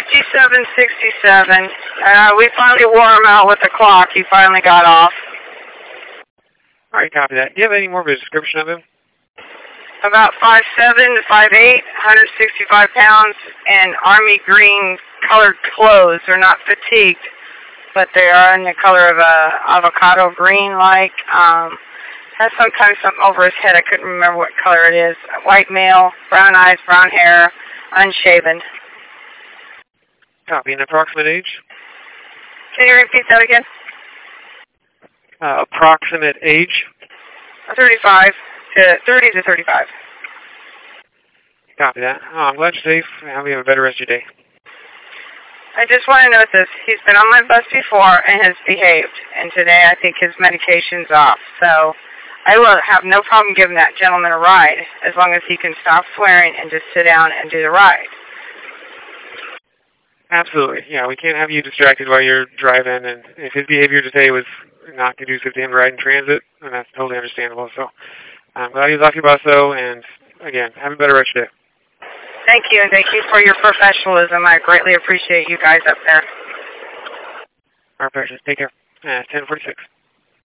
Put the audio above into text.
5767. We finally wore him out with the clock. He finally got off. All right, copy that. Do you have any more of a description of him? About 5'7" to 5'8", 165 pounds, and army green colored clothes. They're not fatigued, but they are in the color of avocado green, like. Has some kind of something over his head. I couldn't remember what color it is. White male, brown eyes, brown hair, unshaven. Copy. An approximate age? Can you repeat that again? Approximate age? 30 to 35. Copy that. Oh, I'm glad you're safe. I hope you have a better rest of your day. I just want to note this. He's been on my bus before and has behaved. And today I think his medication's off. So I will have no problem giving that gentleman a ride as long as he can stop swearing and just sit down and do the ride. Absolutely. Yeah, we can't have you distracted while you're driving. And if his behavior today was not conducive to him riding transit, then that's totally understandable. So I'm glad he's off your bus, though. And again, have a better rest of your day. Thank you, and thank you for your professionalism. I greatly appreciate you guys up there. Our pleasure. Take care. 10:46.